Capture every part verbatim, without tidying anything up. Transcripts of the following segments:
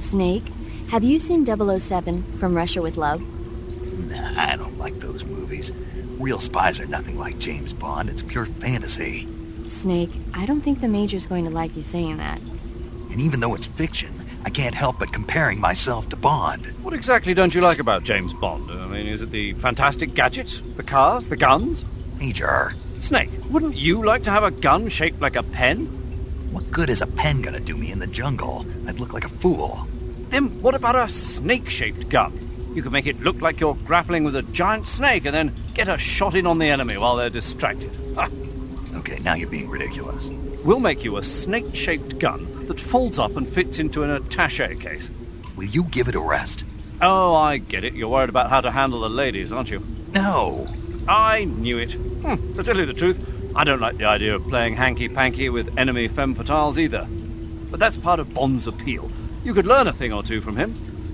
Snake, have you seen double oh seven, From Russia with Love? Nah, I don't like those movies. Real spies are nothing like James Bond. It's pure fantasy. Snake, I don't think the Major's going to like you saying that. And even though it's fiction, I can't help but comparing myself to Bond. What exactly don't you like about James Bond? I mean, is it the fantastic gadgets, the cars, the guns? Major. Snake, wouldn't you like to have a gun shaped like a pen? What good is a pen gonna do me in the jungle? I'd look like a fool. Then what about a snake-shaped gun? You could make it look like you're grappling with a giant snake and then get a shot in on the enemy while they're distracted. Ha! Okay, now you're being ridiculous. We'll make you a snake-shaped gun that folds up and fits into an attaché case. Will you give it a rest? Oh, I get it. You're worried about how to handle the ladies, aren't you? No. I knew it. Hmm, to tell you the truth, I don't like the idea of playing hanky-panky with enemy femme fatales either. But that's part of Bond's appeal. You could learn a thing or two from him.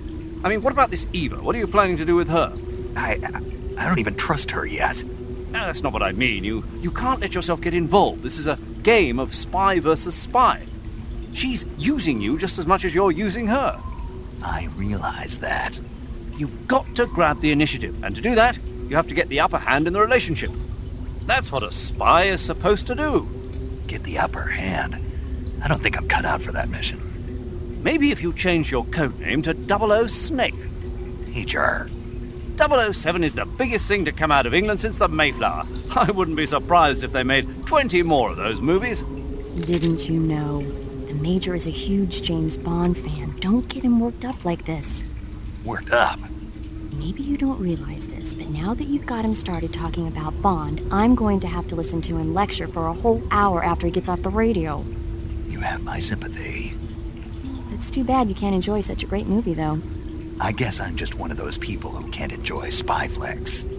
I mean, what about this Eva? What are you planning to do with her? I, I, I don't even trust her yet. No, that's not what I mean. You, you can't let yourself get involved. This is a game of spy versus spy. She's using you just as much as you're using her. I realize that. You've got to grab the initiative, and to do that, you have to get the upper hand in the relationship. That's what a spy is supposed to do. Get the upper hand? I don't think I'm cut out for that mission. Maybe if you change your code name to double oh Snake. Major. double oh seven is the biggest thing to come out of England since the Mayflower. I wouldn't be surprised if they made twenty more of those movies. Didn't you know? The Major is a huge James Bond fan. Don't get him worked up like this. Worked up? Maybe you don't realize this, but now that you've got him started talking about Bond, I'm going to have to listen to him lecture for a whole hour after he gets off the radio. You have my sympathy. It's too bad you can't enjoy such a great movie, though. I guess I'm just one of those people who can't enjoy spy flicks.